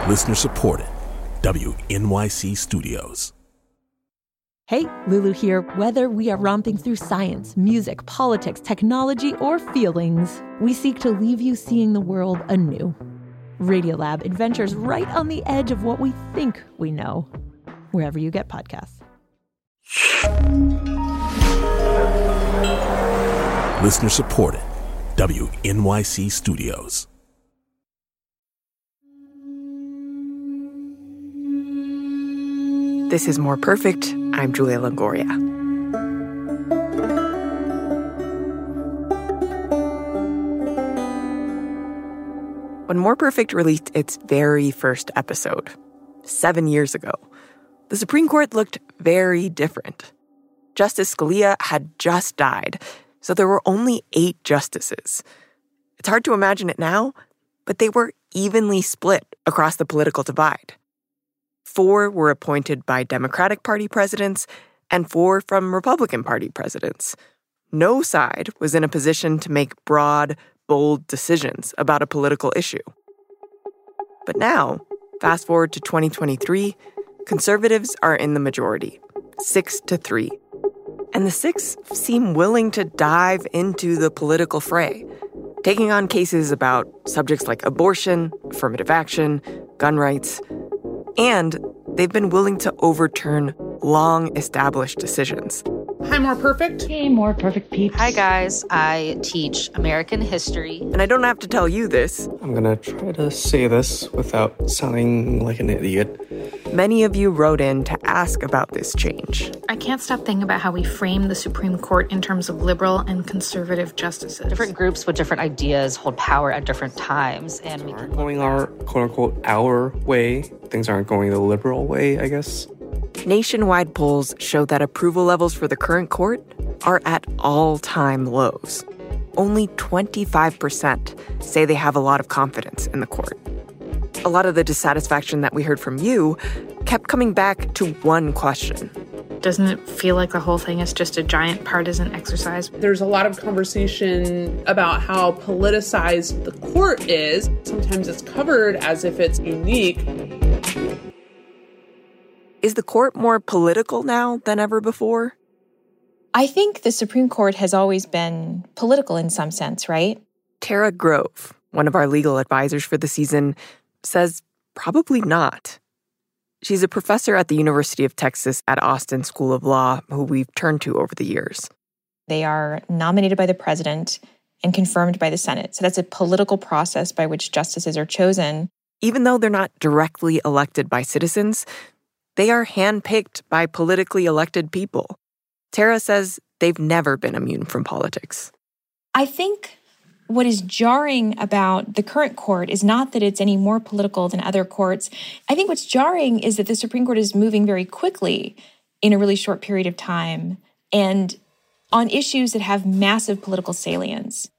Listener supported. WNYC Studios. Hey, Lulu here. Whether we are romping through science, music, politics, technology, or feelings, we seek to leave you seeing the world anew. Radiolab adventures right on the edge of what we think we know. Wherever you get podcasts. Listener supported. WNYC Studios. This is More Perfect. I'm Julia Longoria. When More Perfect released its very first episode, 7 years ago, the Supreme Court looked very different. Justice Scalia had just died, so there were only 8 justices. It's hard to imagine it now, but they were evenly split across the political divide. 4 were appointed by Democratic Party presidents and 4 from Republican Party presidents. No side was in a position to make broad, bold decisions about a political issue. But now, fast forward to 2023, conservatives are in the majority, 6-3. And the 6 seem willing to dive into the political fray, taking on cases about subjects like abortion, affirmative action, gun rights. And they've been willing to overturn long-established decisions. Hi, More Perfect. Hey, More Perfect peeps. Hi, guys. I teach American history. And I don't have to tell you this. I'm gonna try to say this without sounding like an idiot. Many of you wrote in to ask about this change. I can't stop thinking about how we frame the Supreme Court in terms of liberal and conservative justices. Different groups with different ideas hold power at different times. And we aren't going our, quote-unquote, our way. Things aren't going the liberal way, I guess. Nationwide polls show that approval levels for the current court are at all-time lows. Only 25% say they have a lot of confidence in the court. A lot of the dissatisfaction that we heard from you kept coming back to one question. Doesn't it feel like the whole thing is just a giant partisan exercise? There's a lot of conversation about how politicized the court is. Sometimes it's covered as if it's unique. Is the court more political now than ever before? I think the Supreme Court has always been political in some sense, right? Tara Grove, one of our legal advisors for the season, says probably not. She's a professor at the University of Texas at Austin School of Law, who we've turned to over the years. They are nominated by the president and confirmed by the Senate. So that's a political process by which justices are chosen. Even though they're not directly elected by citizens, they are handpicked by politically elected people. Tara says they've never been immune from politics. I think what is jarring about the current court is not that it's any more political than other courts. I think what's jarring is that the Supreme Court is moving very quickly in a really short period of time and on issues that have massive political salience.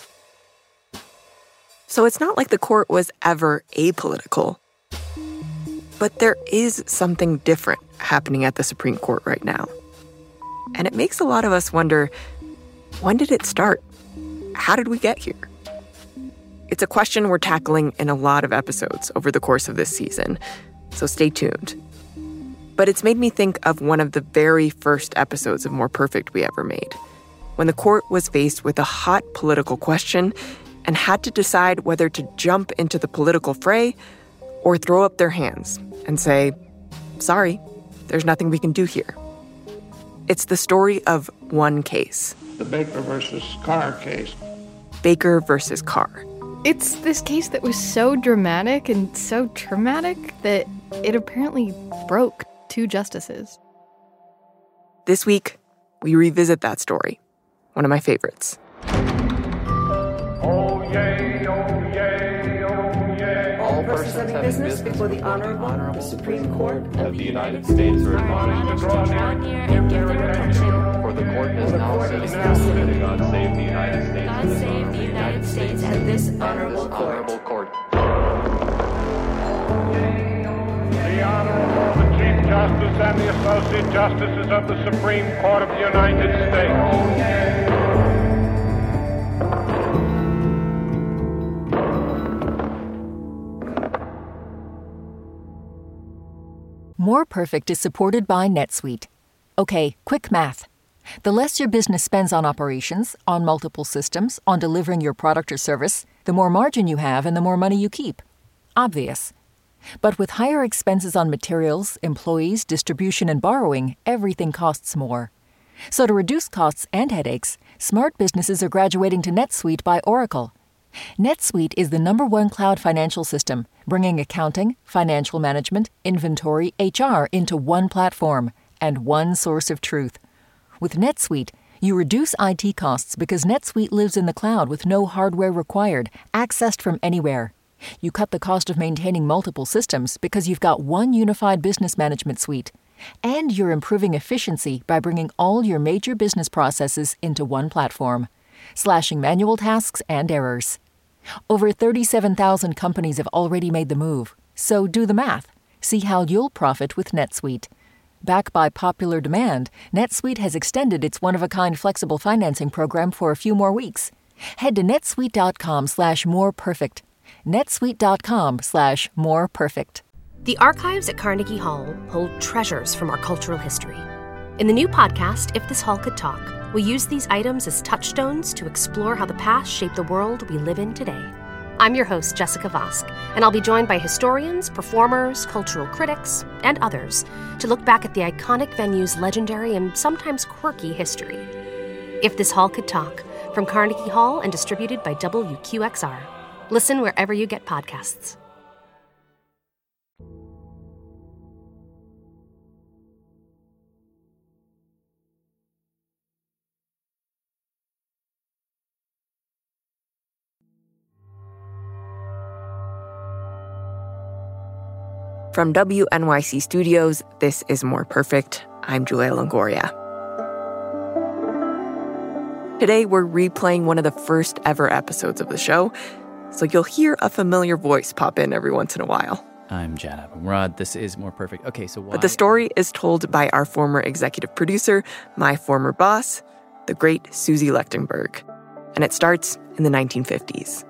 So it's not like the court was ever apolitical. But there is something different happening at the Supreme Court right now. And it makes a lot of us wonder, when did it start? How did we get here? It's a question we're tackling in a lot of episodes over the course of this season, so stay tuned. But it's made me think of one of the very first episodes of More Perfect we ever made, when the court was faced with a hot political question and had to decide whether to jump into the political fray or throw up their hands and say, sorry, there's nothing we can do here. It's the story of one case. The Baker versus Carr case. Baker versus Carr. It's this case that was so dramatic and so traumatic that it apparently broke 2 justices. This week, we revisit that story, one of my favorites. Oh, yay, oh, yay, oh, yay. All persons having business before the Honorable Supreme Court of the United States are admonished to draw near and give their attention, for the court is now sitting. God save the United States. God save the United States and this honorable court. The Honorable the Chief Justice and the Associate Justices of the Supreme Court of the United States. More Perfect is supported by NetSuite. Okay, quick math. The less your business spends on operations, on multiple systems, on delivering your product or service, the more margin you have and the more money you keep. Obvious. But with higher expenses on materials, employees, distribution, and borrowing, everything costs more. So to reduce costs and headaches, smart businesses are graduating to NetSuite by Oracle. NetSuite is the #1 cloud financial system, bringing accounting, financial management, inventory, HR into one platform and one source of truth. With NetSuite, you reduce IT costs because NetSuite lives in the cloud with no hardware required, accessed from anywhere. You cut the cost of maintaining multiple systems because you've got one unified business management suite. And you're improving efficiency by bringing all your major business processes into one platform, slashing manual tasks and errors. Over 37,000 companies have already made the move, so do the math. See how you'll profit with NetSuite. Backed by popular demand, NetSuite has extended its one-of-a-kind flexible financing program for a few more weeks. Head to netsuite.com/moreperfect. netsuite.com/moreperfect. The archives at Carnegie Hall hold treasures from our cultural history. In the new podcast, If This Hall Could Talk, we use these items as touchstones to explore how the past shaped the world we live in today. I'm your host, Jessica Vosk, and I'll be joined by historians, performers, cultural critics, and others to look back at the iconic venue's legendary and sometimes quirky history. If This Hall Could Talk, from Carnegie Hall and distributed by WQXR. Listen wherever you get podcasts. From WNYC Studios, this is More Perfect. I'm Julia Longoria. Today, we're replaying one of the first ever episodes of the show, so you'll hear a familiar voice pop in every once in a while. I'm Jad Abumrad. This is More Perfect. Okay, so why? But the story is told by our former executive producer, my former boss, the great Susie Lechtenberg. And it starts in the 1950s.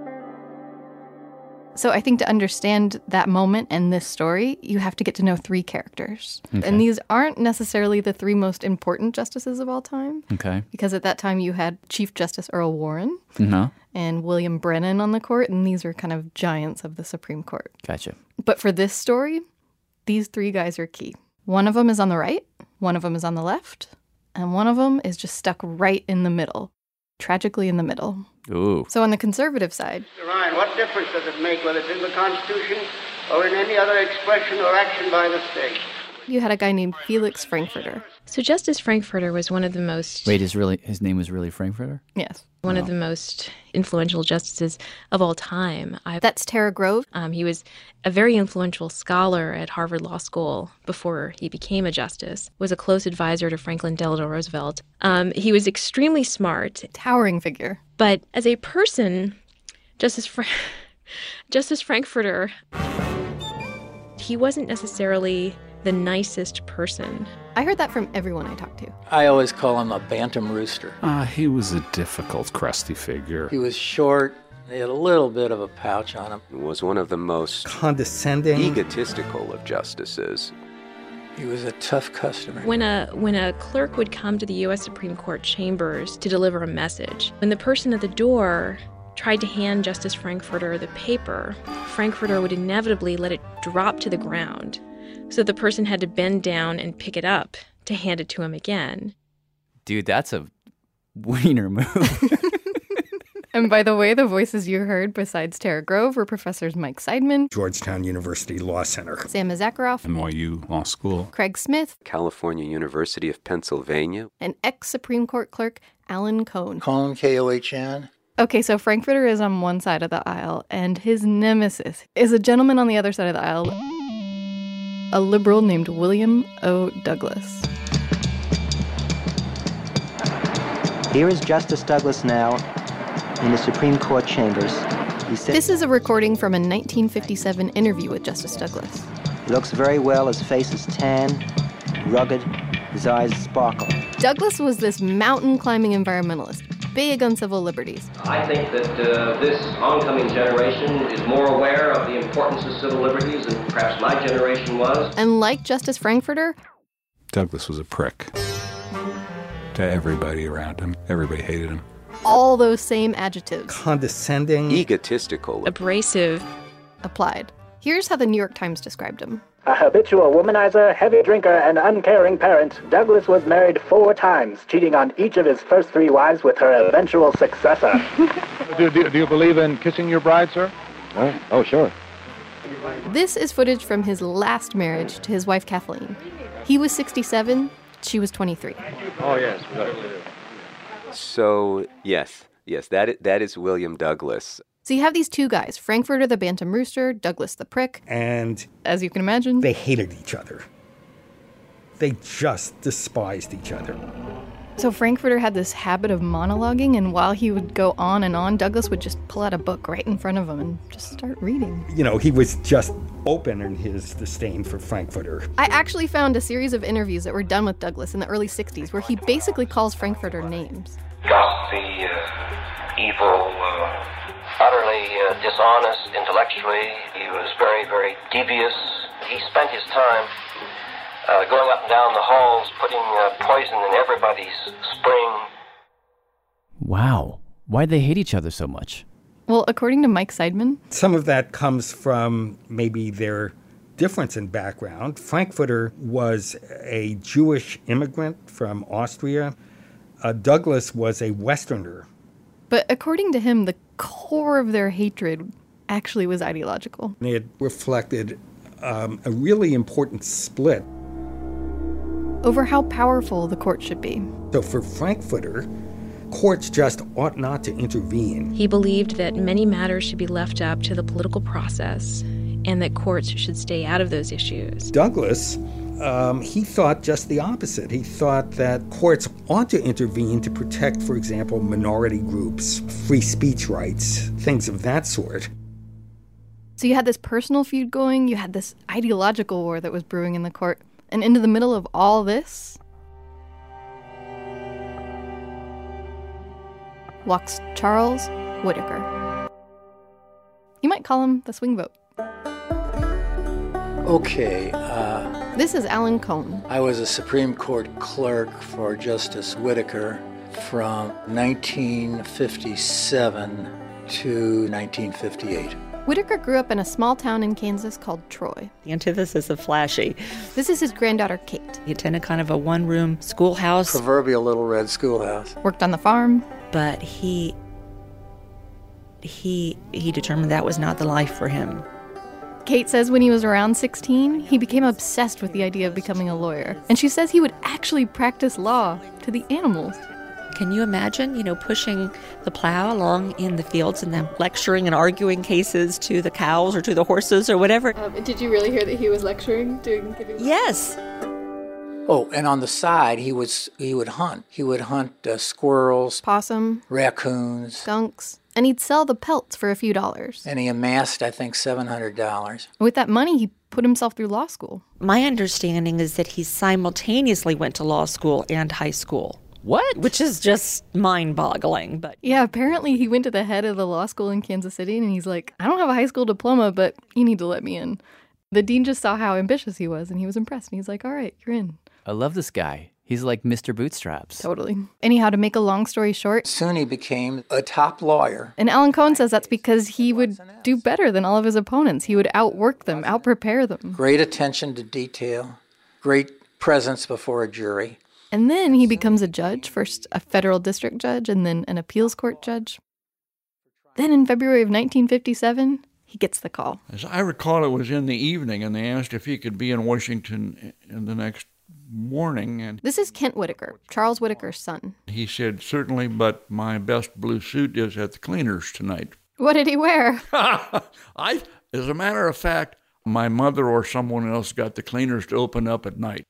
So I think to understand that moment and this story, you have to get to know three characters. Okay. And these aren't necessarily the three most important justices of all time. Okay. Because at that time you had Chief Justice Earl Warren No. and William Brennan on the court, and these are kind of giants of the Supreme Court. Gotcha. But for this story, these three guys are key. One of them is on the right, one of them is on the left, and one of them is just stuck right in the middle. Tragically in the middle. Ooh. So on the conservative side, Mr. Ryan, what difference does it make whether it's in the Constitution or in any other expression or action by the state? you had a guy named Felix Frankfurter. So Justice Frankfurter was one of the most... Wait, his name was really Frankfurter? Yes. One of the most influential justices of all time. That's Tara Grove. He was a very influential scholar at Harvard Law School before he became a justice, was a close advisor to Franklin Delano Roosevelt. He was extremely smart. Towering figure. But as a person, Justice Frankfurter, he wasn't necessarily the nicest person. I heard that from everyone I talked to. I always call him a bantam rooster. He was a difficult, crusty figure. He was short. He had a little bit of a pouch on him. He was one of the most condescending, egotistical of justices. He was a tough customer. When a clerk would come to the U.S. Supreme Court chambers to deliver a message, when the person at the door tried to hand Justice Frankfurter the paper, Frankfurter would inevitably let it drop to the ground, so the person had to bend down and pick it up to hand it to him again. Dude, that's a wiener move. And by the way, the voices you heard besides Tara Grove were Professors Mike Seidman, Georgetown University Law Center, Sam Zakharoff, NYU Law School, Craig Smith, California University of Pennsylvania, and ex-Supreme Court clerk Alan Cohn. Cohn, K-O-H-N. Okay, so Frankfurter is on one side of the aisle, and his nemesis is a gentleman on the other side of the aisle, a liberal named William O. Douglas. Here is Justice Douglas now in the Supreme Court chambers. This is a recording from a 1957 interview with Justice Douglas. He looks very well. His face is tan, rugged, his eyes sparkle. Douglas was this mountain-climbing environmentalist. big on civil liberties. I think that this oncoming generation is more aware of the importance of civil liberties than perhaps my generation was. And like Justice Frankfurter, Douglas was a prick to everybody around him. Everybody hated him. All those same adjectives, condescending, egotistical, abrasive, applied. Here's how the New York Times described him. A habitual womanizer, heavy drinker, and uncaring parent, Douglas was married 4 times, cheating on each of his first 3 wives with her eventual successor. Do you believe in kissing your bride, sir? Oh, sure. This is footage from his last marriage to his wife, Kathleen. He was 67, she was 23. Oh, yes. So, yes, that is William Douglas. So you have these 2 guys, Frankfurter the Bantam Rooster, Douglas the Prick. And as you can imagine, they hated each other. They just despised each other. So Frankfurter had this habit of monologuing, and while he would go on and on, Douglas would just pull out a book right in front of him and just start reading. You know, he was just open in his disdain for Frankfurter. I actually found a series of interviews that were done with Douglas in the early 60s where he basically calls Frankfurter names. Gossipy, evil, utterly dishonest intellectually. He was very, very devious. He spent his time going up and down the halls, putting poison in everybody's spring. Wow. Why'd they hate each other so much? Well, according to Mike Seidman, some of that comes from maybe their difference in background. Frankfurter was a Jewish immigrant from Austria. Douglas was a Westerner. But according to him, the core of their hatred actually was ideological. It reflected a really important split over how powerful the court should be. So for Frankfurter, courts just ought not to intervene. He believed that many matters should be left up to the political process and that courts should stay out of those issues. Douglas, he thought just the opposite. He thought that courts ought to intervene to protect, for example, minority groups, free speech rights, things of that sort. So you had this personal feud going, you had this ideological war that was brewing in the court, and into the middle of all this walks Charles Whittaker. You might call him the swing vote. Okay. This is Alan Cohn. I was a Supreme Court clerk for Justice Whittaker from 1957 to 1958. Whittaker grew up in a small town in Kansas called Troy. The antithesis of flashy. This is his granddaughter, Kate. He attended kind of a one-room schoolhouse. Proverbial little red schoolhouse. Worked on the farm. But he determined that was not the life for him. Kate says when he was around 16, he became obsessed with the idea of becoming a lawyer. And she says he would actually practice law to the animals. Can you imagine, pushing the plow along in the fields and then lecturing and arguing cases to the cows or to the horses or whatever? Did you really hear that he was lecturing? Yes. Oh, and on the side, he would hunt. He would hunt squirrels, possum, raccoons, skunks, and he'd sell the pelts for a few dollars. And he amassed, I think, $700. With that money, he put himself through law school. My understanding is that he simultaneously went to law school and high school. What? Which is just mind-boggling, but... Yeah, apparently he went to the head of the law school in Kansas City, and he's like, I don't have a high school diploma, but you need to let me in. The dean just saw how ambitious he was, and he was impressed, and he's like, all right, you're in. I love this guy. He's like Mr. Bootstraps. Totally. Anyhow, to make a long story short... Soon he became a top lawyer. And Alan Cohn says that's because he would do better than all of his opponents. He would outwork them, outprepare them. Great attention to detail, great presence before a jury. And then he becomes a judge, first a federal district judge and then an appeals court judge. Then in February of 1957, he gets the call. As I recall, it was in the evening, and they asked if he could be in Washington in the next morning. And this is Kent Whittaker, Charles Whittaker's son. He said, certainly, but my best blue suit is at the cleaners tonight. What did he wear? As a matter of fact, my mother or someone else got the cleaners to open up at night.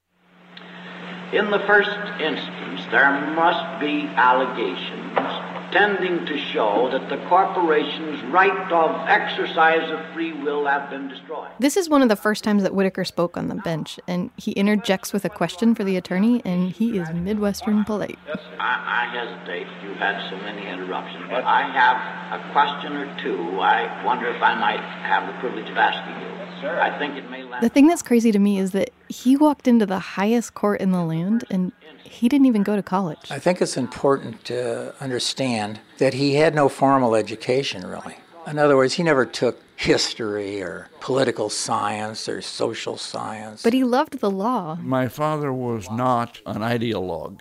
In the first instance, there must be allegations tending to show that the corporation's right of exercise of free will have been destroyed. This is one of the first times that Whitaker spoke on the bench, and he interjects with a question for the attorney, and he is Midwestern polite. I hesitate. You've had so many interruptions. But I have a question or two. I wonder if I might have the privilege of asking you. I think it may last. The thing that's crazy to me is that he walked into the highest court in the land, and he didn't even go to college. I think it's important to understand that he had no formal education, really. In other words, he never took history or political science or social science. But he loved the law. My father was not an ideologue.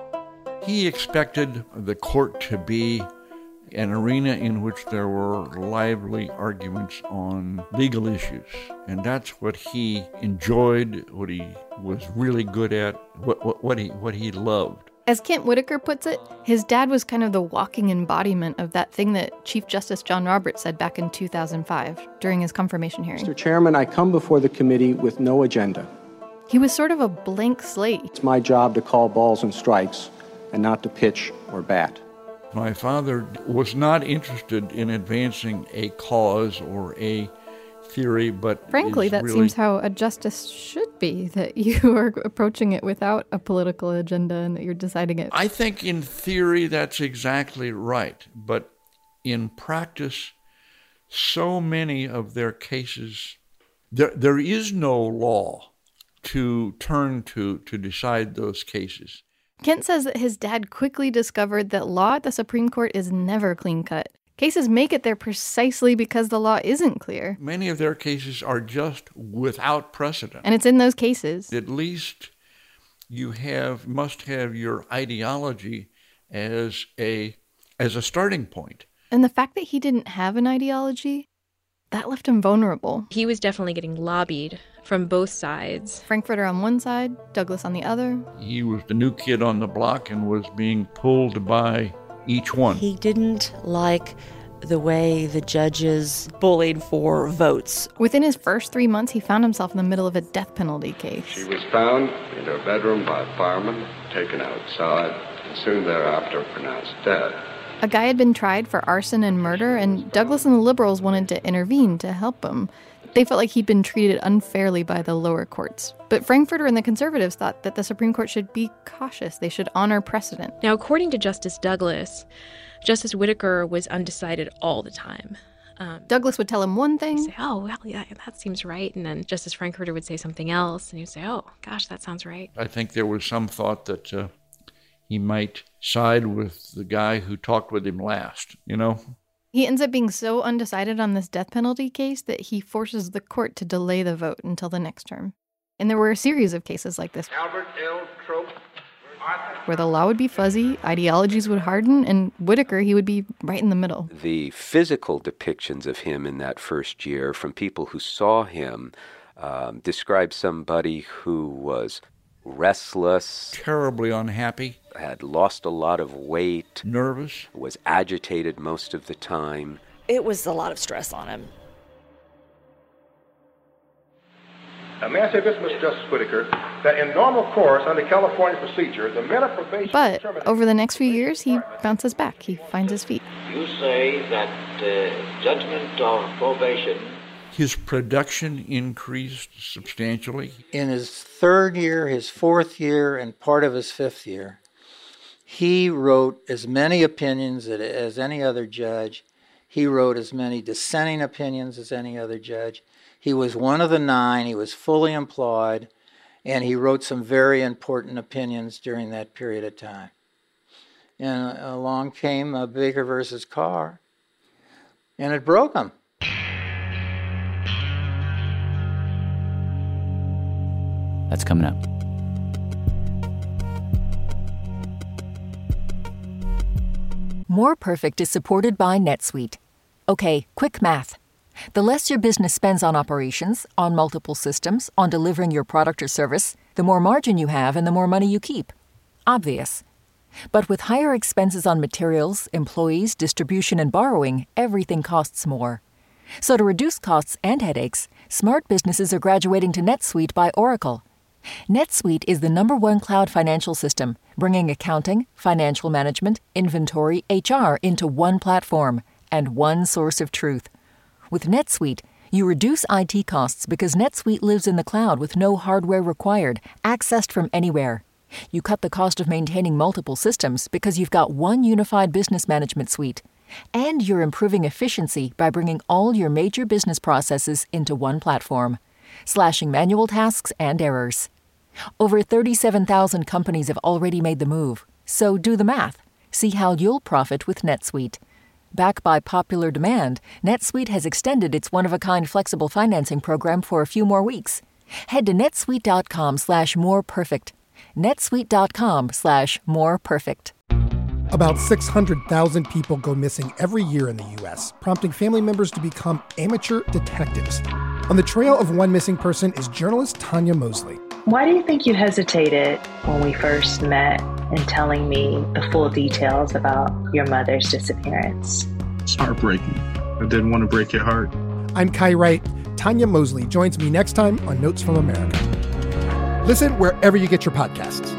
He expected the court to be an arena in which there were lively arguments on legal issues. And that's what he enjoyed, what he was really good at, what he loved. As Kent Whitaker puts it, his dad was kind of the walking embodiment of that thing that Chief Justice John Roberts said back in 2005 during his confirmation hearing. Mr. Chairman, I come before the committee with no agenda. He was sort of a blank slate. It's my job to call balls and strikes and not to pitch or bat. My father was not interested in advancing a cause or a theory, but frankly, that seems how a justice should be, that you are approaching it without a political agenda and that you're deciding it. I think in theory that's exactly right, but in practice, so many of their cases, there is no law to turn to decide those cases. Kent says that his dad quickly discovered that law at the Supreme Court is never clean-cut. Cases make it there precisely because the law isn't clear. Many of their cases are just without precedent. And it's in those cases. At least you must have your ideology as a starting point. And the fact that he didn't have an ideology, that left him vulnerable. He was definitely getting lobbied from both sides. Frankfurter on one side, Douglas on the other. He was the new kid on the block and was being pulled by each one. He didn't like the way the judges bullied for votes. Within his first 3 months, he found himself in the middle of a death penalty case. She was found in her bedroom by a fireman, taken outside, and soon thereafter pronounced dead. A guy had been tried for arson and murder, and Douglas and the liberals wanted to intervene to help him. They felt like he'd been treated unfairly by the lower courts. But Frankfurter and the conservatives thought that the Supreme Court should be cautious. They should honor precedent. Now, according to Justice Douglas, Justice Whitaker was undecided all the time. Douglas would tell him one thing. He'd say, oh, well, yeah, that seems right. And then Justice Frankfurter would say something else. And he'd say, oh, gosh, that sounds right. I think there was some thought that he might side with the guy who talked with him last, you know? He ends up being so undecided on this death penalty case that he forces the court to delay the vote until the next term. And there were a series of cases like this, Albert L. Trope, where the law would be fuzzy, ideologies would harden, and Whitaker, he would be right in the middle. The physical depictions of him in that first year from people who saw him described somebody who was restless, terribly unhappy, had lost a lot of weight, nervous, was agitated most of the time. It was a lot of stress on him. May I say this, Mr. Justice Whitaker, that in normal course under California procedure, the men of probation... But over the next few years, he bounces back. He finds his feet. You say that judgment of probation... His production increased substantially. In his third year, his fourth year, and part of his fifth year, he wrote as many opinions as any other judge. He wrote as many dissenting opinions as any other judge. He was one of the 9. He was fully employed, and he wrote some very important opinions during that period of time. And along came Baker versus Carr, and it broke him. That's coming up. More Perfect is supported by NetSuite. Okay, quick math. The less your business spends on operations, on multiple systems, on delivering your product or service, the more margin you have and the more money you keep. Obvious. But with higher expenses on materials, employees, distribution, and borrowing, everything costs more. So to reduce costs and headaches, smart businesses are graduating to NetSuite by Oracle. NetSuite is the #1 cloud financial system, bringing accounting, financial management, inventory, HR into one platform and one source of truth. With NetSuite, you reduce IT costs because NetSuite lives in the cloud with no hardware required, accessed from anywhere. You cut the cost of maintaining multiple systems because you've got one unified business management suite. And you're improving efficiency by bringing all your major business processes into one platform, slashing manual tasks and errors. Over 37,000 companies have already made the move, so do the math. See how you'll profit with NetSuite. Backed by popular demand, NetSuite has extended its one-of-a-kind flexible financing program for a few more weeks. Head to netsuite.com/moreperfect. netsuite.com/moreperfect. About 600,000 people go missing every year in the U.S., prompting family members to become amateur detectives. On the trail of one missing person is journalist Tanya Mosley. Why do you think you hesitated when we first met in telling me the full details about your mother's disappearance? It's heartbreaking. I didn't want to break your heart. I'm Kai Wright. Tanya Mosley joins me next time on Notes from America. Listen wherever you get your podcasts.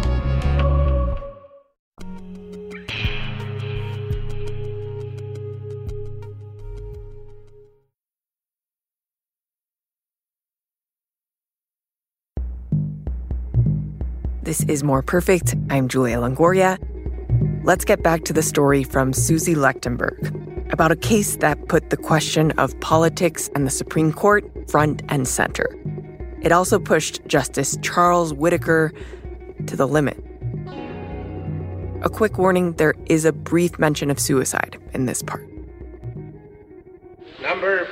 This is More Perfect. I'm Julia Longoria. Let's get back to the story from Susie Lechtenberg about a case that put the question of politics and the Supreme Court front and center. It also pushed Justice Charles Whittaker to the limit. A quick warning, there is a brief mention of suicide in this part. Number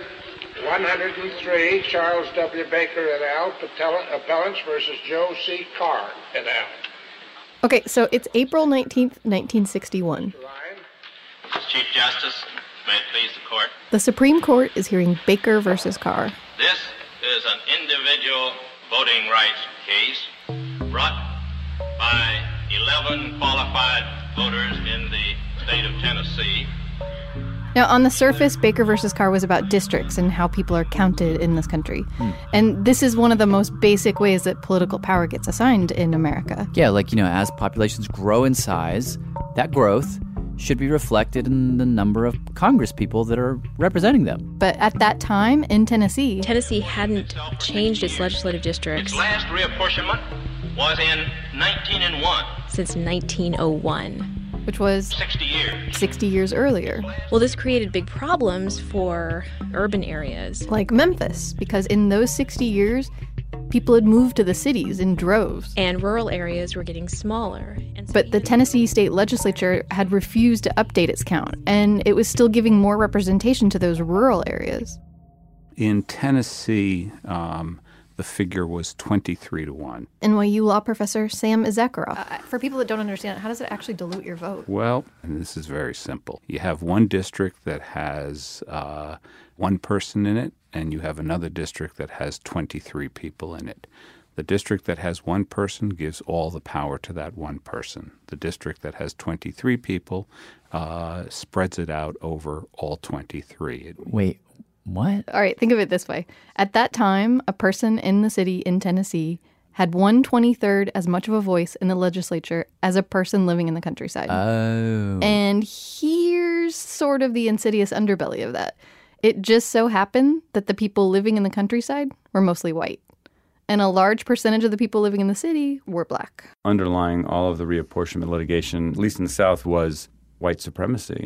103, Charles W. Baker et al., appellants versus Joe C. Carr et al. Okay, so it's April 19th, 1961. Mr. Chief Justice, may it please the court. The Supreme Court is hearing Baker versus Carr. This is an individual voting rights case brought by 11 qualified voters in the state of Tennessee. Now, on the surface, Baker versus Carr was about districts and how people are counted in this country. And this is one of the most basic ways that political power gets assigned in America. Yeah, like, as populations grow in size, that growth should be reflected in the number of Congress people that are representing them. But at that time, in Tennessee hadn't changed its legislative districts. Its last reapportionment was in 1901. Since 1901. Which was 60 years earlier. Well, this created big problems for urban areas. Like Memphis, because in those 60 years, people had moved to the cities in droves. And rural areas were getting smaller. But the Tennessee state legislature had refused to update its count, and it was still giving more representation to those rural areas. In Tennessee, the figure was 23-1. NYU law professor Sam Issacharoff. For people that don't understand, how does it actually dilute your vote? Well, and this is very simple. You have one district that has one person in it, and you have another district that has 23 people in it. The district that has one person gives all the power to that one person. The district that has 23 people spreads it out over all 23. Wait, what? All right, think of it this way. At that time, a person in the city in Tennessee had 1/23 as much of a voice in the legislature as a person living in the countryside. Oh. And here's sort of the insidious underbelly of that. It just so happened that the people living in the countryside were mostly white. And a large percentage of the people living in the city were black. Underlying all of the reapportionment litigation, at least in the South, was white supremacy.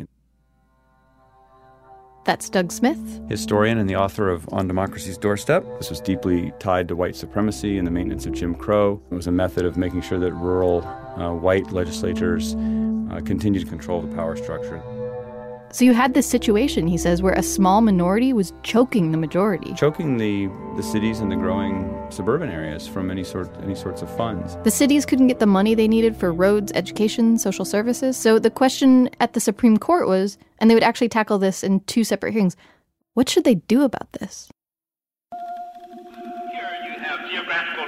That's Doug Smith, historian and the author of On Democracy's Doorstep. This was deeply tied to white supremacy and the maintenance of Jim Crow. It was a method of making sure that rural white legislatures continued to control the power structure. So you had this situation, he says, where a small minority was choking the majority. Choking the cities and the growing suburban areas from any sorts of funds. The cities couldn't get the money they needed for roads, education, social services. So the question at the Supreme Court was, and they would actually tackle this in 2 separate hearings, what should they do about this? Here you have geographical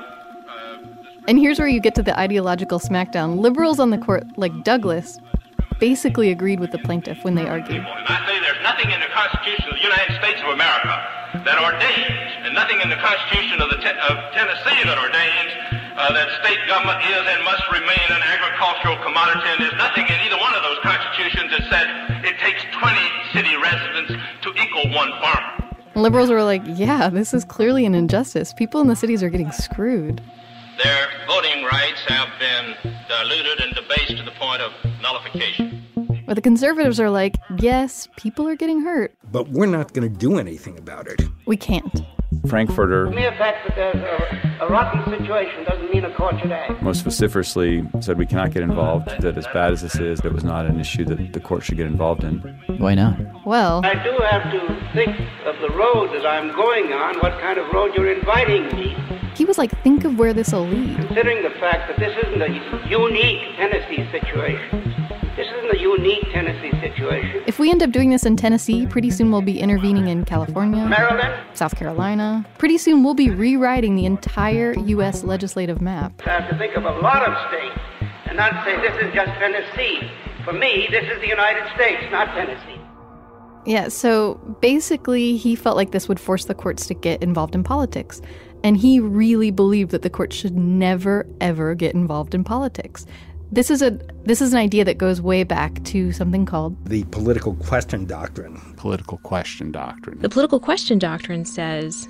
And here's where you get to the ideological smackdown. Liberals on the court, like Douglas, basically agreed with the plaintiff when they argued. And I say there's nothing in the Constitution of the United States of America that ordains, and nothing in the Constitution of Tennessee that ordains that state government is and must remain an agricultural commodity, and there's nothing in either one of those constitutions that said it takes 20 city residents to equal one farmer. Liberals were like, yeah, this is clearly an injustice. People in the cities are getting screwed. Their voting rights have been diluted and debased to the point of nullification. But the conservatives are like, yes, people are getting hurt. But we're not going to do anything about it. We can't. Frankfurter, The mere fact that there's a rotten situation doesn't mean a court should act. most vociferously said we cannot get involved, that as bad as this is, it was not an issue that the court should get involved in. Why not? Well, I do have to think of the road that I'm going on, what kind of road you're inviting me. he was like, think of where this will lead. Considering the fact that this isn't a unique Tennessee situation. This isn't a unique Tennessee situation. If we end up doing this in Tennessee, pretty soon we'll be intervening in California, Maryland, South Carolina. Pretty soon we'll be rewriting the entire U.S. legislative map. I have to think of a lot of states and not say this is just Tennessee. For me, this is the United States, not Tennessee. Yeah, so basically he felt like this would force the courts to get involved in politics. And he really believed that the courts should never, ever get involved in politics. This is an idea that goes way back to something called the political question doctrine. Political question doctrine. The political question doctrine says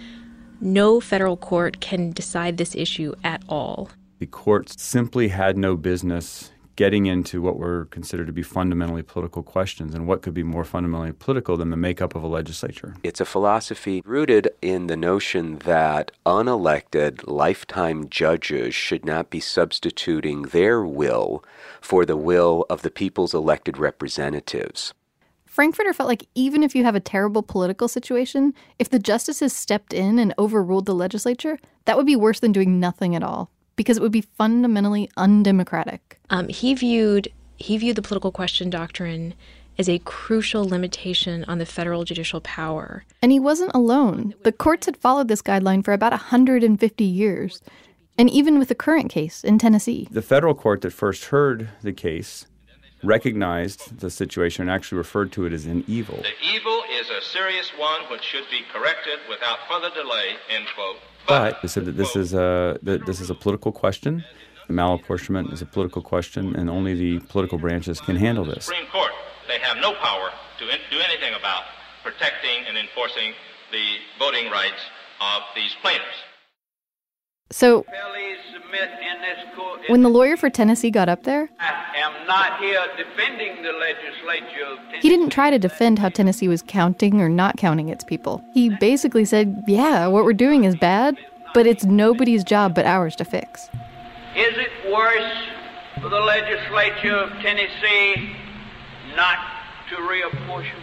no federal court can decide this issue at all. The courts simply had no business getting into what were considered to be fundamentally political questions, and what could be more fundamentally political than the makeup of a legislature. It's a philosophy rooted in the notion that unelected lifetime judges should not be substituting their will for the will of the people's elected representatives. Frankfurter felt like even if you have a terrible political situation, if the justices stepped in and overruled the legislature, that would be worse than doing nothing at all, because it would be fundamentally undemocratic. He viewed the political question doctrine as a crucial limitation on the federal judicial power. And he wasn't alone. The courts had followed this guideline for about 150 years. And even with the current case in Tennessee. The federal court that first heard the case recognized the situation and actually referred to it as an evil. The evil is a serious one which should be corrected without further delay, end quote. But they said that this is a political question. Malapportionment is a political question, and only the political branches can handle this. Supreme Court, they have no power to do anything about protecting and enforcing the voting rights of these plaintiffs. So, when the lawyer for Tennessee got up there, I am not here defending the legislature of Tennessee. He didn't try to defend how Tennessee was counting or not counting its people. He basically said, yeah, what we're doing is bad, but it's nobody's job but ours to fix. Is it worse for the legislature of Tennessee not to reapportion?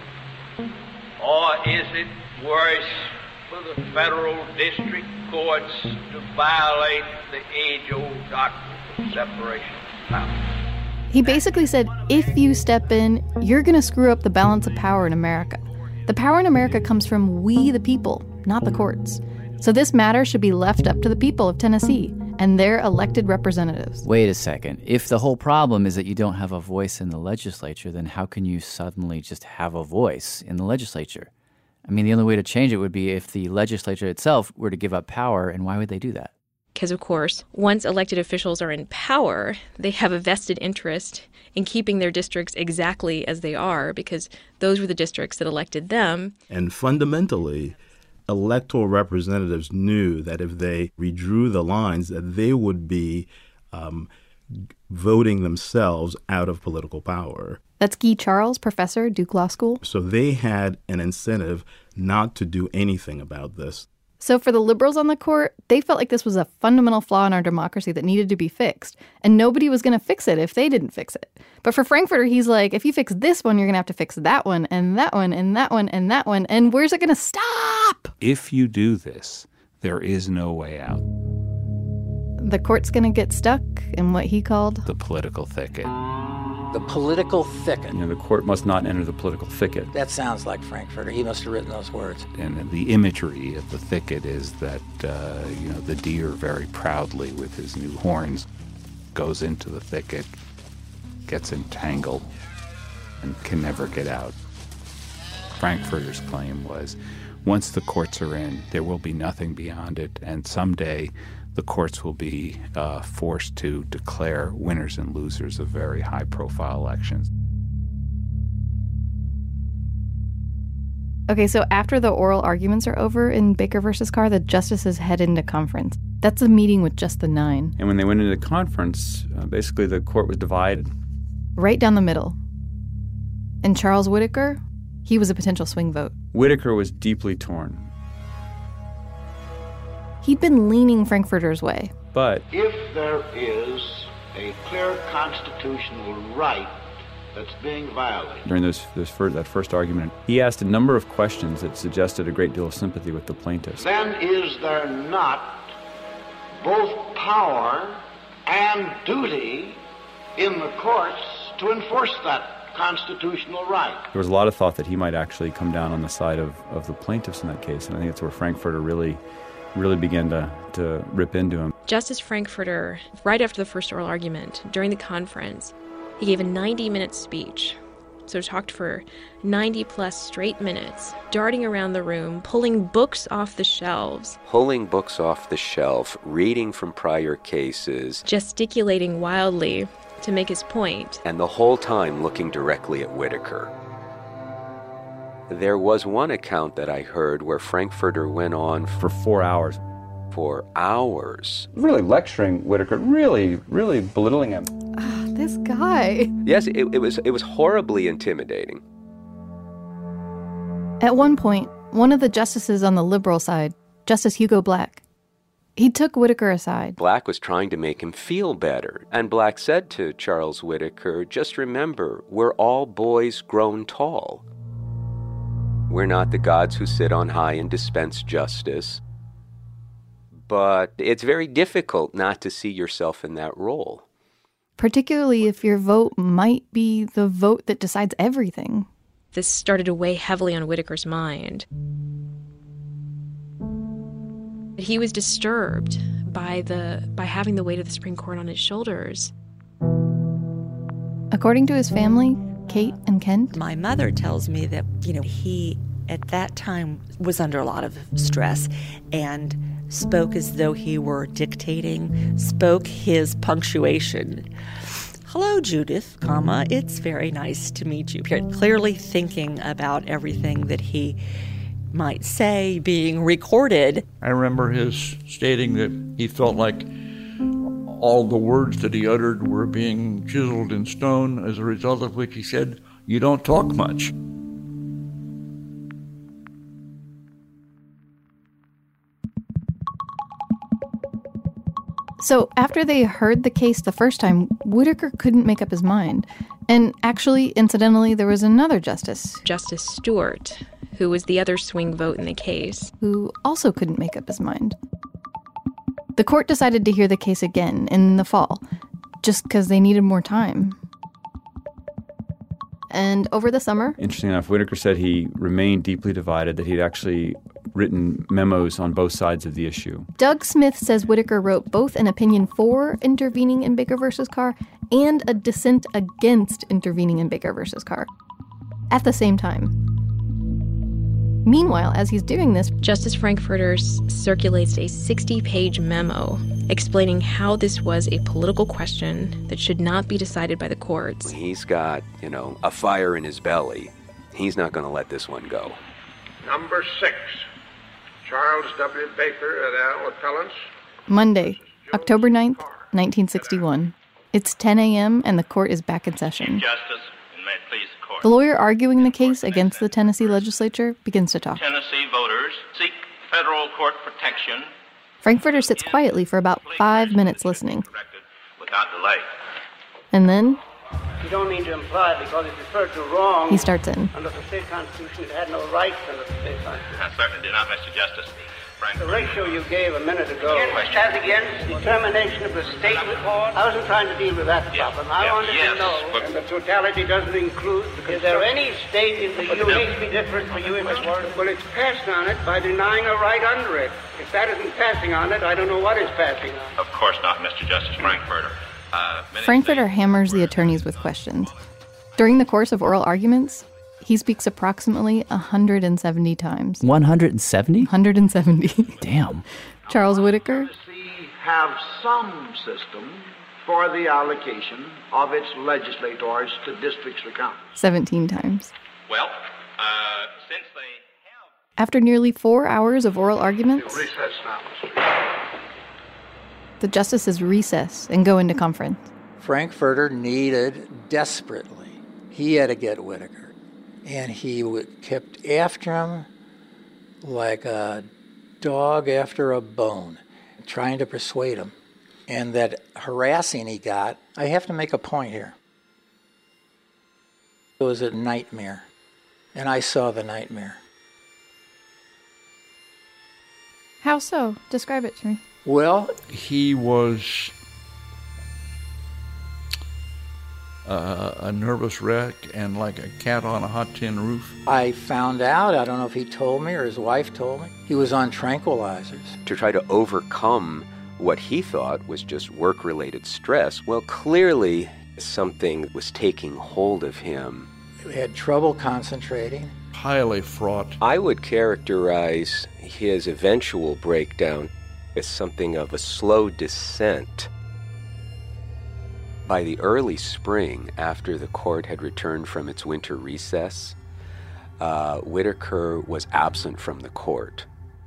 Or is it worse for the federal district courts to violate the age-old doctrine of separation of powers? He basically said, if you step in, you're going to screw up the balance of power in America. The power in America comes from we, the people, not the courts. So this matter should be left up to the people of Tennessee and their elected representatives. Wait a second. If the whole problem is that you don't have a voice in the legislature, then how can you suddenly just have a voice in the legislature? I mean, the only way to change it would be if the legislature itself were to give up power, and why would they do that? Because, of course, once elected officials are in power, they have a vested interest in keeping their districts exactly as they are, because those were the districts that elected them. And fundamentally, electoral representatives knew that if they redrew the lines, that they would be voting themselves out of political power. That's Guy Charles, professor, Duke Law School. So they had an incentive not to do anything about this. So for the liberals on the court, they felt like this was a fundamental flaw in our democracy that needed to be fixed. And nobody was going to fix it if they didn't fix it. But for Frankfurter, he's like, if you fix this one, you're going to have to fix that one, and that one, and that one, and that one. And where's it going to stop? If you do this, there is no way out. The court's going to get stuck in what he called the political thicket. The political thicket. You know, the court must not enter the political thicket. That sounds like Frankfurter. He must have written those words. And the imagery of the thicket is that, the deer very proudly with his new horns goes into the thicket, gets entangled and can never get out. Frankfurter's claim was, once the courts are in, there will be nothing beyond it, and someday the courts will be forced to declare winners and losers of very high-profile elections. Okay, so after the oral arguments are over in Baker versus Carr, the justices head into conference. That's a meeting with just the 9. And when they went into conference, basically the court was divided. Right down the middle. And Charles Whittaker, he was a potential swing vote. Whittaker was deeply torn. He'd been leaning Frankfurter's way. But if there is a clear constitutional right that's being violated. During that first argument, he asked a number of questions that suggested a great deal of sympathy with the plaintiffs. Then is there not both power and duty in the courts to enforce that constitutional right? There was a lot of thought that he might actually come down on the side of the plaintiffs in that case, and I think that's where Frankfurter really began to rip into him. Justice Frankfurter, right after the first oral argument, during the conference, he gave a 90-minute speech. So talked for 90-plus straight minutes, darting around the room, pulling books off the shelves. Pulling books off the shelf, reading from prior cases. Gesticulating wildly to make his point. And the whole time looking directly at Whittaker. There was one account that I heard where Frankfurter went on for 4 hours. 4 hours. Really lecturing Whittaker, really belittling him. This guy. Yes, it was horribly intimidating. At one point, one of the justices on the liberal side, Justice Hugo Black, he took Whittaker aside. Black was trying to make him feel better. And Black said to Charles Whittaker, just remember, we're all boys grown tall. We're not the gods who sit on high and dispense justice. But it's very difficult not to see yourself in that role. Particularly if your vote might be the vote that decides everything. This started to weigh heavily on Whittaker's mind. He was disturbed by having the weight of the Supreme Court on his shoulders. According to his family, Kate and Kent, my mother tells me that, he at that time was under a lot of stress and spoke as though he were dictating, spoke his punctuation. Hello, Judith, it's very nice to meet you. Clearly thinking about everything that he might say being recorded. I remember his stating that he felt like all the words that he uttered were being chiseled in stone, as a result of which he said, "You don't talk much." So after they heard the case the first time, Whittaker couldn't make up his mind. And actually, incidentally, there was another justice. Justice Stewart, who was the other swing vote in the case. Who also couldn't make up his mind. The court decided to hear the case again in the fall, just because they needed more time. And over the summer... Interesting enough, Whittaker said he remained deeply divided, that he'd actually written memos on both sides of the issue. Doug Smith says Whittaker wrote both an opinion for intervening in Baker versus Carr and a dissent against intervening in Baker versus Carr at the same time. Meanwhile, as he's doing this, Justice Frankfurter circulates a 60-page memo explaining how this was a political question that should not be decided by the courts. He's got, a fire in his belly. He's not going to let this one go. Number 6, Charles W. Baker et al. Appellants. Monday, October 9th, 1961. It's 10 a.m. and the court is back in session. Justice, and may it please the court. The lawyer arguing the case against the Tennessee legislature begins to talk. Tennessee voters seek federal court protection. Frankfurter sits quietly for about 5 minutes listening. Without delay. And then... You don't mean to imply because it referred to wrong. He starts in. Under the state constitution, it had no rights under the state constitution. I certainly did not, Mr. Justice. The ratio you gave a minute ago as against determination of the state report. I wasn't trying to deal with that problem. I wanted to know, and the totality doesn't include. Is there any state in the Union that makes me different for you in this world? Well, it's passed on it by denying a right under it. If that isn't passing on it, I don't know what is passing on it. Of course not, Mr. Justice Frankfurter. Frankfurter hammers the attorneys with questions. During the course of oral arguments, he speaks approximately 170 times. 170? 170. Damn. Charles Whitaker have some system for the allocation of its legislators to districts or counties. 17 times. Well, since they After nearly 4 hours of oral arguments, Recess now. the justices recess and go into conference. Frankfurter needed desperately. He had to get Whitaker. And he kept after him like a dog after a bone, trying to persuade him. And that harassing he got, I have to make a point here. It was a nightmare. And I saw the nightmare. How so? Describe it to me. Well, he was a nervous wreck and like a cat on a hot tin roof. I found out, I don't know if he told me or his wife told me, he was on tranquilizers. To try to overcome what he thought was just work-related stress, well, clearly something was taking hold of him. He had trouble concentrating. Highly fraught. I would characterize his eventual breakdown as something of a slow descent. By the early spring, after the court had returned from its winter recess, Whitaker was absent from the court.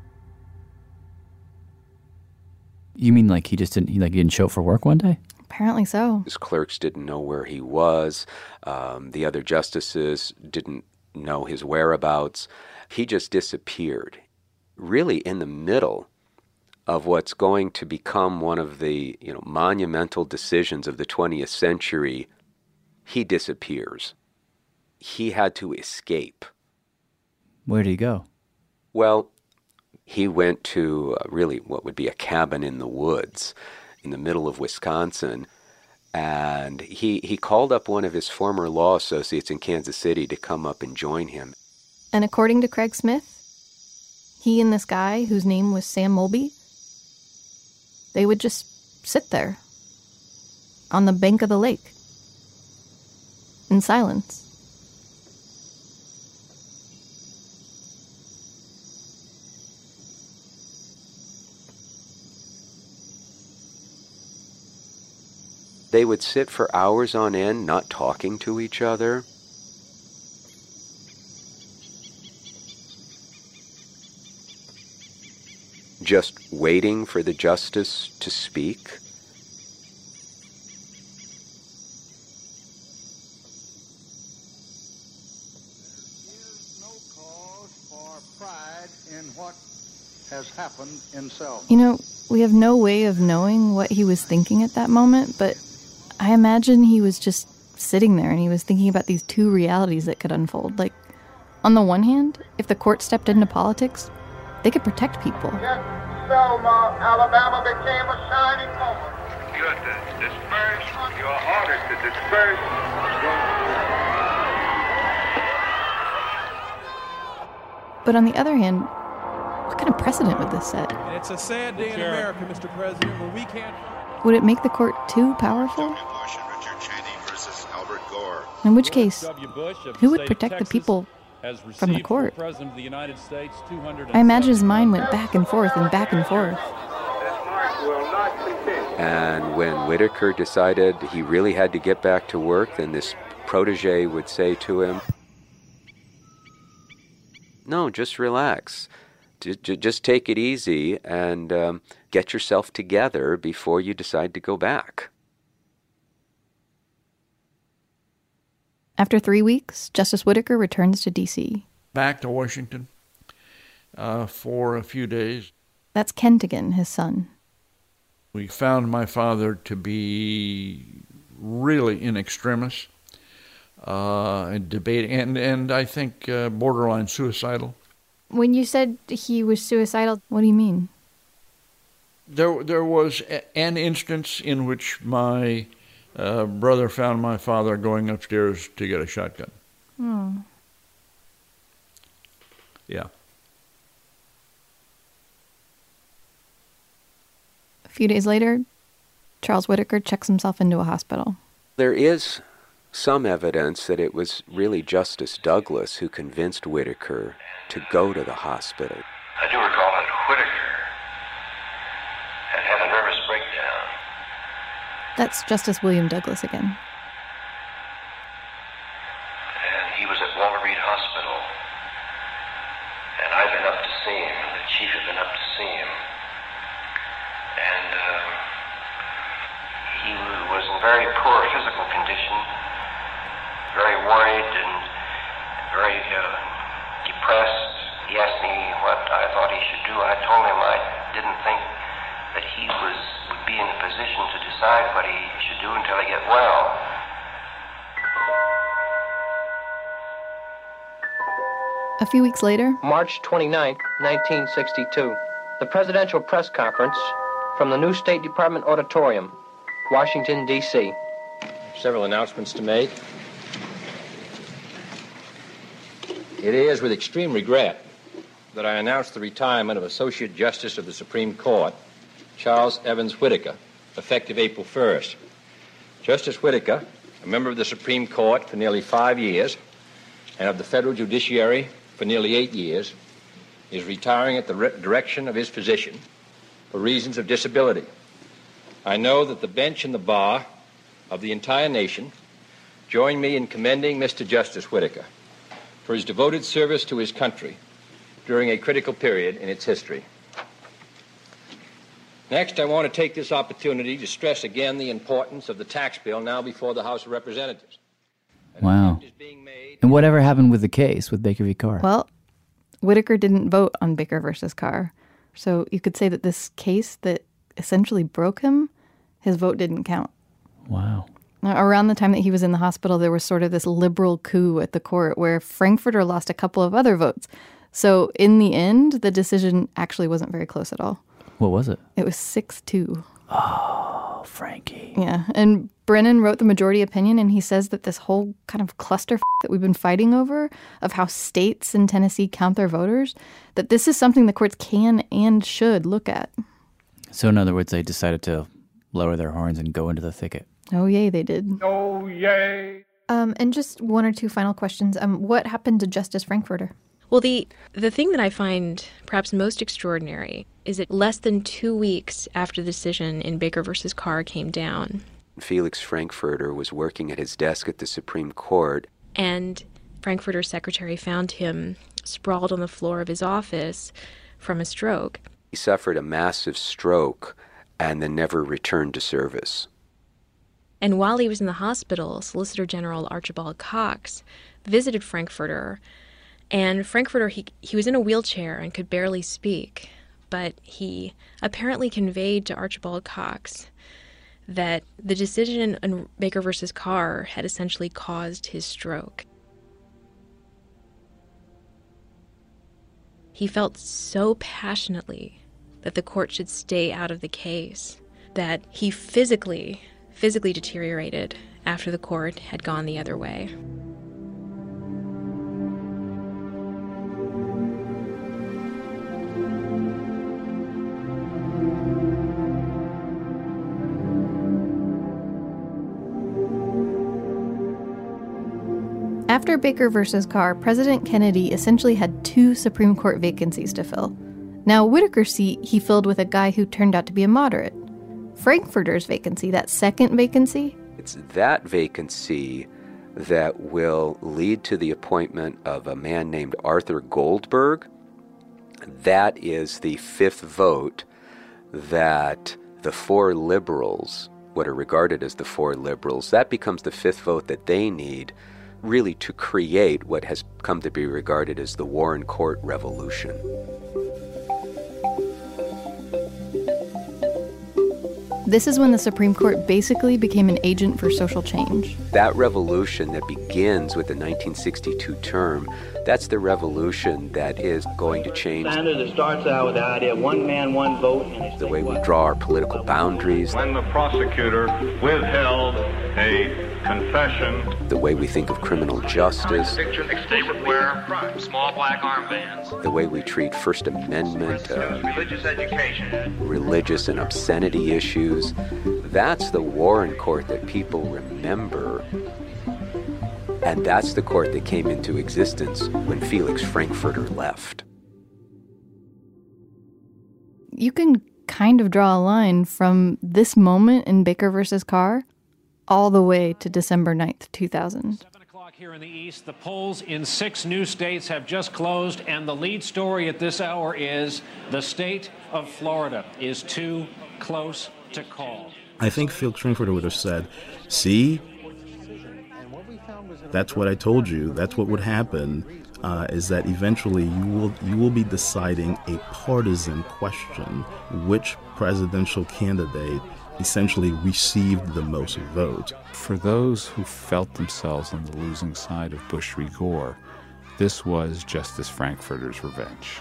You mean like he didn't show up for work one day? Apparently so. His clerks didn't know where he was. The other justices didn't know his whereabouts. He just disappeared, really in the middle of what's going to become one of the monumental decisions of the 20th century. He disappears. He had to escape. Where did he go? Well, he went to really what would be a cabin in the woods in the middle of Wisconsin, and he called up one of his former law associates in Kansas City to come up and join him. And according to Craig Smith, he and this guy, whose name was Sam Mulby, they would just sit there on the bank of the lake in silence. They would sit for hours on end, not talking to each other. Just waiting for the justice to speak. In what has happened in Selma. You know, we have no way of knowing what he was thinking at that moment, but I imagine he was just sitting there and he was thinking about these two realities that could unfold. Like, on the one hand, if the court stepped into politics, they could protect people. Yet Selma, Alabama became a shining moment. You are to disperse. You are ordered to disperse. But on the other hand, what kind of precedent would this set? And it's a sad day in America, Mr. President, when we can't... Would it make the court too powerful? In which case, who would protect the people from the court? I imagine his mind went back and forth and back and forth. And when Whitaker decided he really had to get back to work, then this protege would say to him, "No, just relax. Just take it easy and get yourself together before you decide to go back." After 3 weeks, Justice Whitaker returns to D.C. Back to Washington for a few days. That's Kentigin, his son. We found my father to be really in extremis, and debating, and I think borderline suicidal. When you said he was suicidal, what do you mean? There was an instance in which my brother found my father going upstairs to get a shotgun. Oh. Yeah. A few days later, Charles Whitaker checks himself into a hospital. There is some evidence that it was really Justice Douglas who convinced Whitaker to go to the hospital. I do recall that Whitaker had a nervous breakdown. That's Justice William Douglas again. And he was at Walter Reed Hospital. And I'd been up to see him, and the chief had been up to see him. And he was in very poor physical condition, very worried and very depressed. He asked me what I thought he should do. I told him I didn't think that he would be in a position to decide what he should do until he get well. A few weeks later, March 29, 1962, the Presidential Press Conference from the new State Department Auditorium, Washington, D.C. Several announcements to make. It is with extreme regret that I announce the retirement of Associate Justice of the Supreme Court, Charles Evans Whitaker, effective April 1st. Justice Whitaker, a member of the Supreme Court for nearly 5 years and of the federal judiciary for nearly 8 years, is retiring at the direction of his physician for reasons of disability. I know that the bench and the bar of the entire nation join me in commending Mr. Justice Whitaker for his devoted service to his country during a critical period in its history. Next, I want to take this opportunity to stress again the importance of the tax bill now before the House of Representatives. Wow. And whatever happened with the case with Baker v. Carr? Well, Whitaker didn't vote on Baker versus Carr. So you could say that this case that essentially broke him, his vote didn't count. Wow. Now, around the time that he was in the hospital, there was sort of this liberal coup at the court where Frankfurter lost a couple of other votes. So in the end, the decision actually wasn't very close at all. What was it? It was 6-2. Oh, Frankie. Yeah, and Brennan wrote the majority opinion, and he says that this whole kind of cluster that we've been fighting over of how states in Tennessee count their voters, that this is something the courts can and should look at. So in other words, they decided to lower their horns and go into the thicket. Oh, yay, they did. Oh, yay. And just one or two final questions. What happened to Justice Frankfurter? Well, the thing that I find perhaps most extraordinary is that less than 2 weeks after the decision in Baker versus Carr came down, Felix Frankfurter was working at his desk at the Supreme Court. And Frankfurter's secretary found him sprawled on the floor of his office from a stroke. He suffered a massive stroke and then never returned to service. And while he was in the hospital, Solicitor General Archibald Cox visited Frankfurter. And Frankfurter, he was in a wheelchair and could barely speak. But he apparently conveyed to Archibald Cox that the decision in Baker versus Carr had essentially caused his stroke. He felt so passionately that the court should stay out of the case that he physically deteriorated after the court had gone the other way. After Baker versus Carr, President Kennedy essentially had 2 Supreme Court vacancies to fill. Now, Whitaker's seat he filled with a guy who turned out to be a moderate. Frankfurter's vacancy, that second vacancy? It's that vacancy that will lead to the appointment of a man named Arthur Goldberg. That is the 5th vote that the 4 liberals, what are regarded as the 4 liberals, that becomes the 5th vote that they need really to create what has come to be regarded as the Warren Court Revolution. This is when the Supreme Court basically became an agent for social change. That revolution that begins with the 1962 term, that's the revolution that is going to change Standard that starts out with the idea of one man, one vote. And the way we draw our political boundaries. When the prosecutor withheld a confession. The way we think of criminal justice. They would wear small black armbands. The way we treat First Amendment, religious education. religious and obscenity issues. That's the Warren Court that people remember. And that's the court that came into existence when Felix Frankfurter left. You can kind of draw a line from this moment in Baker versus Carr all the way to December 9th, 2000. 7 o'clock here in the East. The polls in 6 new states have just closed, and the lead story at this hour is the state of Florida is too close to call. I think Felix Frankfurter would have said, see, that's what I told you. That's what would happen, is that eventually you will be deciding a partisan question, which presidential candidate essentially received the most votes. For those who felt themselves on the losing side of Bush v. Gore, this was Justice Frankfurter's revenge.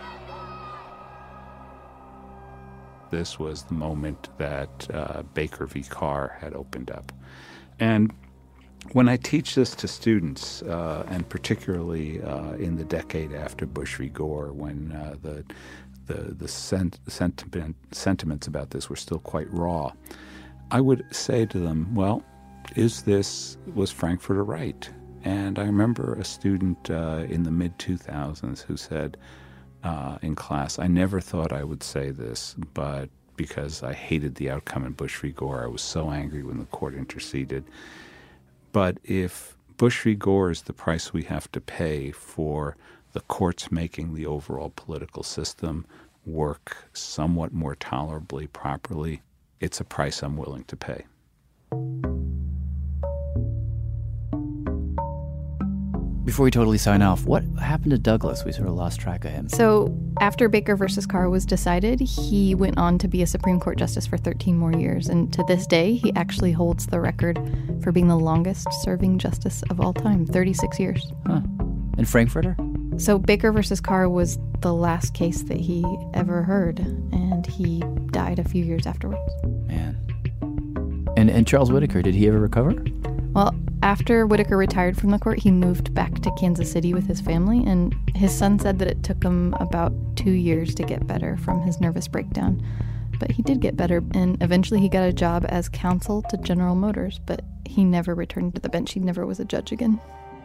This was the moment that Baker v. Carr had opened up. And when I teach this to students, and particularly in the decade after Bush v. Gore, when the sentiments about this were still quite raw, I would say to them, well, was Frankfurter right? And I remember a student in the mid-2000s who said in class, I never thought I would say this, but because I hated the outcome in Bush v. Gore, I was so angry when the court interceded. But if Bush v. Gore is the price we have to pay for the courts making the overall political system work somewhat more tolerably, properly, it's a price I'm willing to pay. Before we totally sign off, what happened to Douglas? We sort of lost track of him. So after Baker versus Carr was decided, he went on to be a Supreme Court justice for 13 more years. And to this day, he actually holds the record for being the longest serving justice of all time, 36 years. Huh. And Frankfurter? So Baker versus Carr was the last case that he ever heard, and he died a few years afterwards. Man. And Charles Whitaker, did he ever recover? Well, after Whitaker retired from the court, he moved back to Kansas City with his family, and his son said that it took him about 2 years to get better from his nervous breakdown. But he did get better, and eventually he got a job as counsel to General Motors, but he never returned to the bench. He never was a judge again.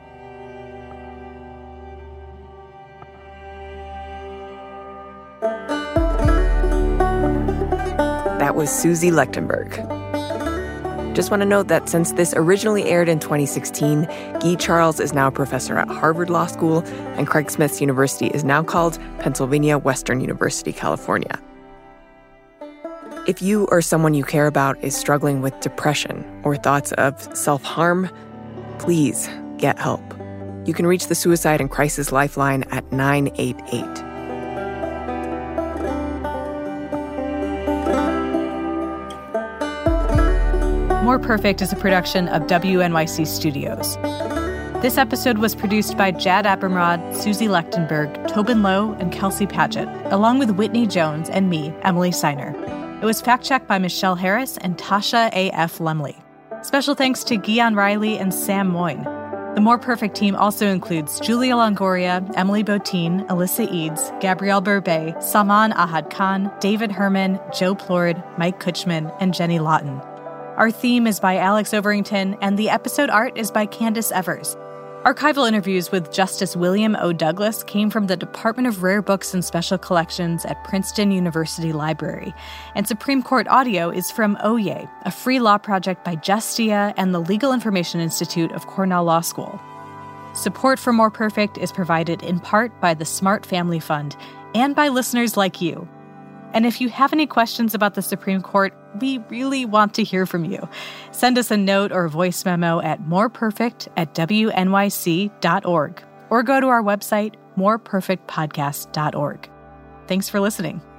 That was Susie Lechtenberg. Just want to note that since this originally aired in 2016, Guy Charles is now a professor at Harvard Law School, and Craig Smith's university is now called Pennsylvania Western University, California. If you or someone you care about is struggling with depression or thoughts of self-harm, please get help. You can reach the Suicide and Crisis Lifeline at 988. More Perfect is a production of WNYC Studios. This episode was produced by Jad Abumrad, Susie Lechtenberg, Tobin Lowe, and Kelsey Padgett, along with Whitney Jones and me, Emily Seiner. It was fact-checked by Michelle Harris and Tasha A.F. Lemley. Special thanks to Guion Riley and Sam Moyne. The More Perfect team also includes Julia Longoria, Emily Botein, Alyssa Eads, Gabrielle Burbet, Salman Ahad Khan, David Herman, Joe Plord, Mike Kutchman, and Jenny Lawton. Our theme is by Alex Overington, and the episode art is by Candace Evers. Archival interviews with Justice William O. Douglas came from the Department of Rare Books and Special Collections at Princeton University Library. And Supreme Court audio is from Oyez, a free law project by Justia and the Legal Information Institute of Cornell Law School. Support for More Perfect is provided in part by the Smart Family Fund and by listeners like you. And if you have any questions about the Supreme Court, we really want to hear from you. Send us a note or a voice memo at moreperfect@wnyc.org or go to our website, moreperfectpodcast.org. Thanks for listening.